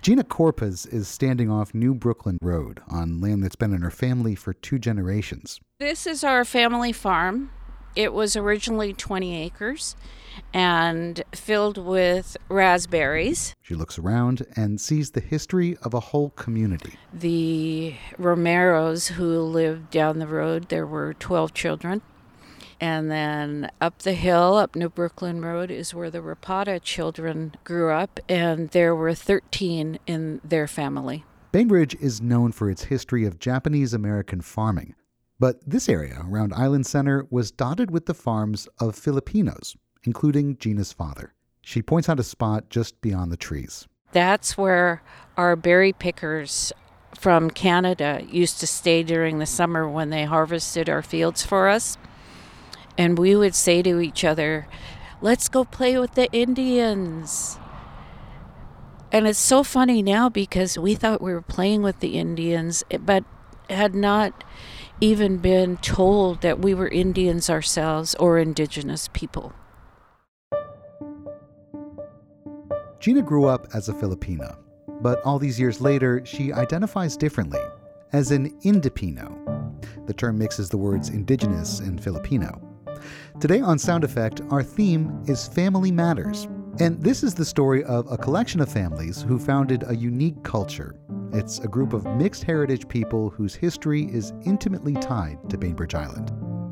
Gina Corpus is standing off New Brooklyn Road on land that's been in her family for 2 generations. This is our family farm. It was originally 20 acres and filled with raspberries. She looks around and sees the history of a whole community. The Romeros who lived down the road, there were 12 children. And then up the hill, up New Brooklyn Road, is where the Rapata children grew up, and there were 13 in their family. Bainbridge is known for its history of Japanese-American farming. But this area around Island Center was dotted with the farms of Filipinos, including Gina's father. She points out a spot just beyond the trees. That's where our berry pickers from Canada used to stay during the summer when they harvested our fields for us. And we would say to each other, let's go play with the Indians. And it's so funny now because we thought we were playing with the Indians, but had not even been told that we were Indians ourselves or indigenous people. Gina grew up as a Filipina, but all these years later, she identifies differently, as an Indipino. The term mixes the words indigenous and Filipino. Today on Sound Effect, our theme is Family Matters. And this is the story of a collection of families who founded a unique culture. It's a group of mixed heritage people whose history is intimately tied to Bainbridge Island.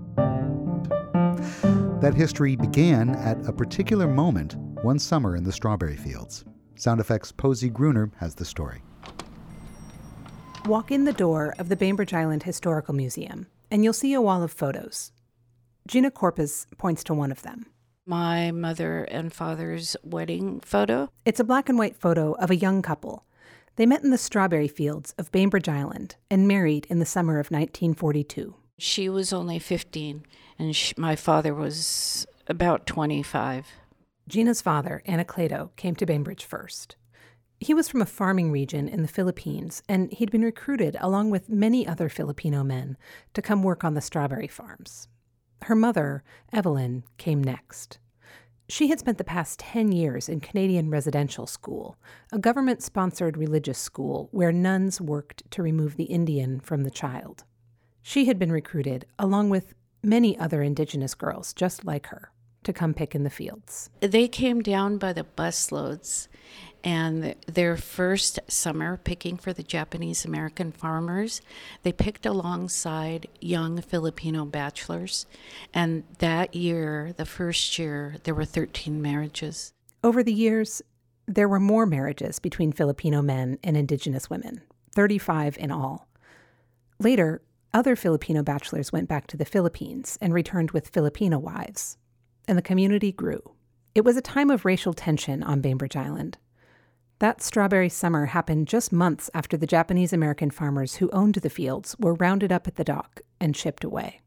That history began at a particular moment one summer in the strawberry fields. Sound Effects' Posey Gruner has the story. Walk in the door of the Bainbridge Island Historical Museum, and you'll see a wall of photos. Gina Corpus points to one of them. My mother and father's wedding photo. It's a black and white photo of a young couple. They met in the strawberry fields of Bainbridge Island and married in the summer of 1942. She was only 15, and my father was about 25. Gina's father, Anacleto, came to Bainbridge first. He was from a farming region in the Philippines, and he'd been recruited, along with many other Filipino men, to come work on the strawberry farms. Her mother, Evelyn, came next. She had spent the past 10 years in Canadian Residential School, a government-sponsored religious school where nuns worked to remove the Indian from the child. She had been recruited, along with many other Indigenous girls just like her, to come pick in the fields. They came down by the busloads, and their first summer picking for the Japanese-American farmers, they picked alongside young Filipino bachelors. And that year, the first year, there were 13 marriages. Over the years, there were more marriages between Filipino men and Indigenous women, 35 in all. Later, other Filipino bachelors went back to the Philippines and returned with Filipino wives, and the community grew. It was a time of racial tension on Bainbridge Island. That strawberry summer happened just months after the Japanese-American farmers who owned the fields were rounded up at the dock and shipped away.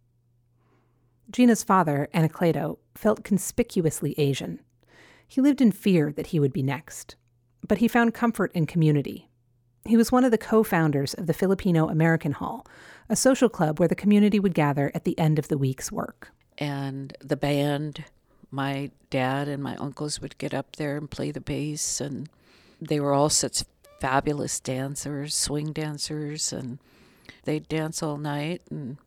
Gina's father, Anacleto, felt conspicuously Asian. He lived in fear that he would be next, but he found comfort in community. He was one of the co-founders of the Filipino American Hall, a social club where the community would gather at the end of the week's work. And the band, my dad and my uncles would get up there and play the bass, and they were all such fabulous dancers, swing dancers, and they'd dance all night. And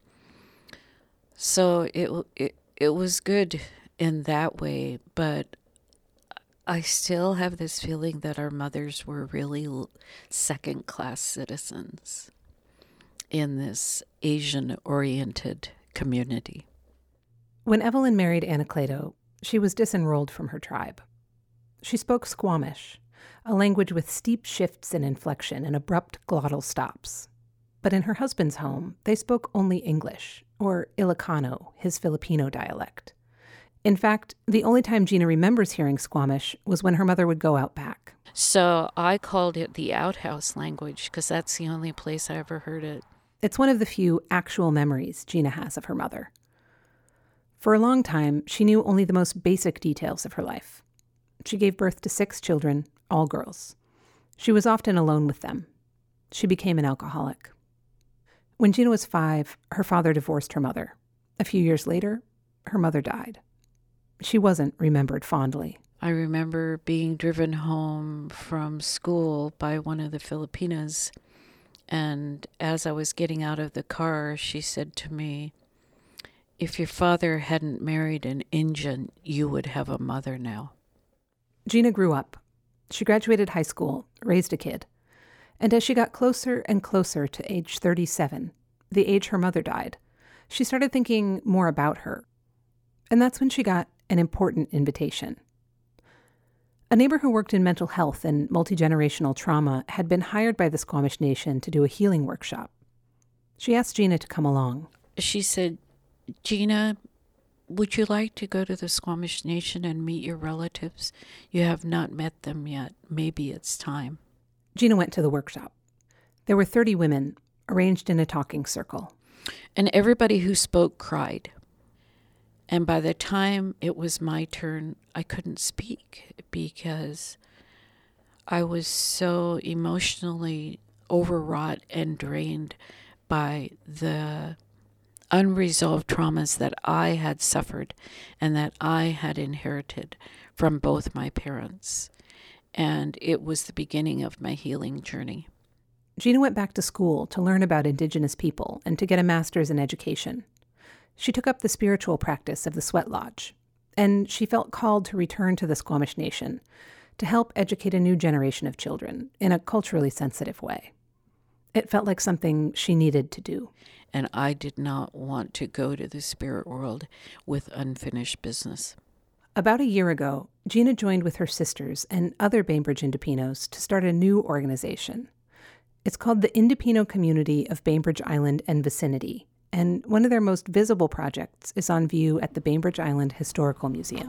so it was good in that way, but I still have this feeling that our mothers were really second-class citizens in this Asian-oriented community. When Evelyn married Anacleto, she was disenrolled from her tribe. She spoke Squamish, a language with steep shifts in inflection and abrupt glottal stops. But in her husband's home, they spoke only English, or Ilocano, his Filipino dialect. In fact, the only time Gina remembers hearing Squamish was when her mother would go out back. So I called it the outhouse language because that's the only place I ever heard it. It's one of the few actual memories Gina has of her mother. For a long time, she knew only the most basic details of her life. She gave birth to 6 children, all girls. She was often alone with them. She became an alcoholic. When Gina was 5, her father divorced her mother. A few years later, her mother died. She wasn't remembered fondly. I remember being driven home from school by one of the Filipinas, and as I was getting out of the car, she said to me, "If your father hadn't married an Indian, you would have a mother now." Gina grew up. She graduated high school, raised a kid. And as she got closer and closer to age 37, the age her mother died, she started thinking more about her. And that's when she got an important invitation. A neighbor who worked in mental health and multi-generational trauma had been hired by the Squamish Nation to do a healing workshop. She asked Gina to come along. She said, "Gina, would you like to go to the Squamish Nation and meet your relatives? You have not met them yet. Maybe it's time." Gina went to the workshop. There were 30 women arranged in a talking circle. And everybody who spoke cried. And by the time it was my turn, I couldn't speak because I was so emotionally overwrought and drained by the unresolved traumas that I had suffered and that I had inherited from both my parents. And it was the beginning of my healing journey. Gina went back to school to learn about Indigenous people and to get a master's in education. She took up the spiritual practice of the Sweat Lodge, and she felt called to return to the Squamish Nation to help educate a new generation of children in a culturally sensitive way. It felt like something she needed to do. And I did not want to go to the spirit world with unfinished business. About a year ago, Gina joined with her sisters and other Bainbridge Indopinos to start a new organization. It's called the Indopino Community of Bainbridge Island and Vicinity, and one of their most visible projects is on view at the Bainbridge Island Historical Museum.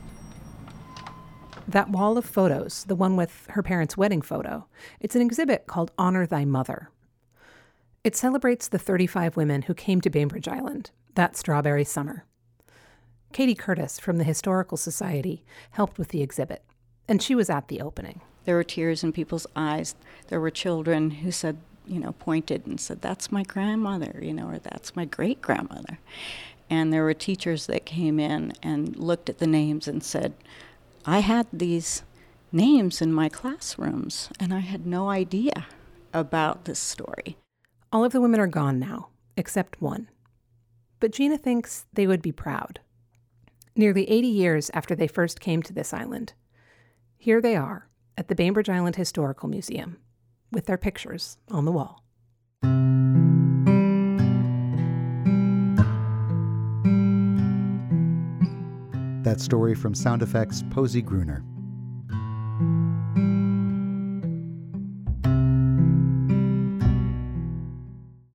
That wall of photos, the one with her parents' wedding photo, it's an exhibit called Honor Thy Mother. It celebrates the 35 women who came to Bainbridge Island that strawberry summer. Katie Curtis from the Historical Society helped with the exhibit, and she was at the opening. There were tears in people's eyes. There were children who said, pointed and said, "That's my grandmother," or "That's my great-grandmother." And there were teachers that came in and looked at the names and said, "I had these names in my classrooms, and I had no idea about this story." All of the women are gone now, except one. But Gina thinks they would be proud. Nearly 80 years after they first came to this island, here they are at the Bainbridge Island Historical Museum, with their pictures on the wall. That story from Sound Effects, Posey Gruner.